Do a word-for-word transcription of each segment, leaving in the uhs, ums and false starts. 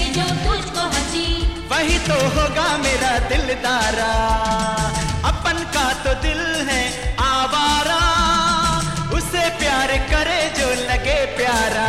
जो तुझको हंसी, वही तो होगा मेरा दिलदारा। अपन का तो दिल है आवारा, उसे प्यार करे जो लगे प्यारा।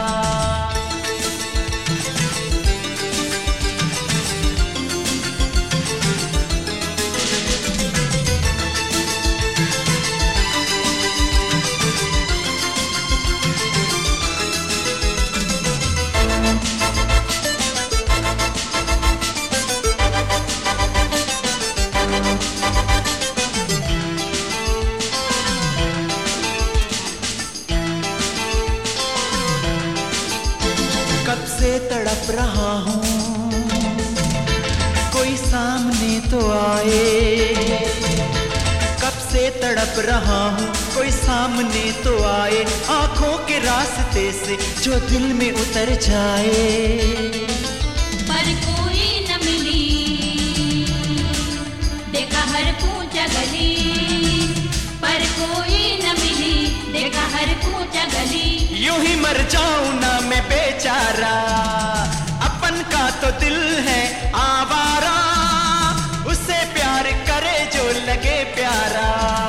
कब से तड़प रहा हूँ, कोई सामने तो आए। कब से तड़प रहा हूँ, कोई सामने तो आए। आंखों के रास्ते से जो दिल में उतर जाए। पर कोई न मिली, देखा हर पूजा गली। पर कोई न मिली, देखा हर पूजा गली। यूं ही मर जाऊं ना मैं बेचारा, अपन का तो दिल है आवारा। उसे प्यार करे जो लगे प्यारा।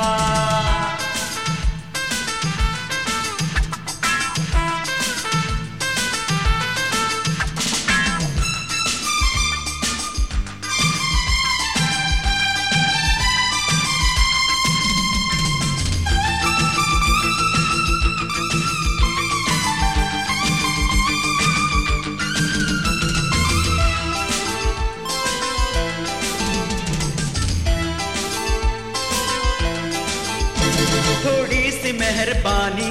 थोड़ी सी मेहरबानी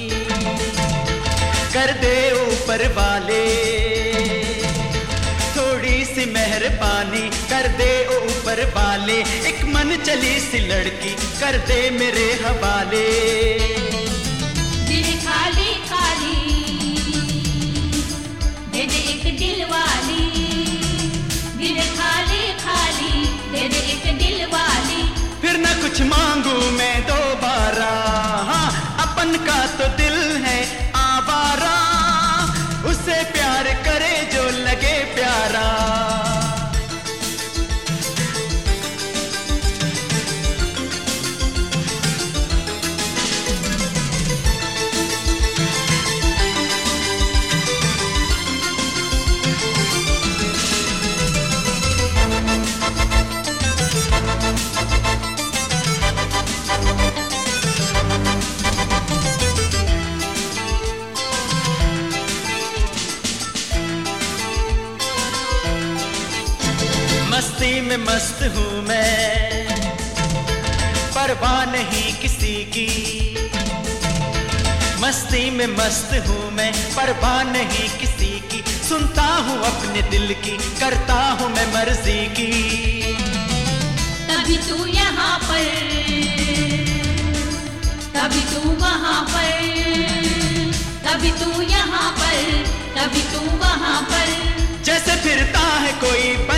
कर दे ऊपर वाले। थोड़ी सी मेहरबानी कर दे ऊपर वाले। एक मन चली सी लड़की कर दे मेरे हवाले। दिल खाली खाली, दे दे एक दिल वाली। दिल खाली खाली, दे दे एक दिल वाली। फिर न कुछ मांगू मैं दोबारा। हाँ, अपन का तो दिल है आवारा। उसे प्यार करे जो लगे प्यारा। मस्ती में मस्त हूँ मैं, परवाह नहीं किसी की। मस्ती में मस्त हूँ मैं, परवाह नहीं किसी की। सुनता हूँ अपने दिल की, करता हूँ मैं मर्जी की। कभी तू यहाँ पर, कभी तू वहाँ पर। कभी तू यहाँ पर, कभी तू वहाँ पर। जैसे फिरता है कोई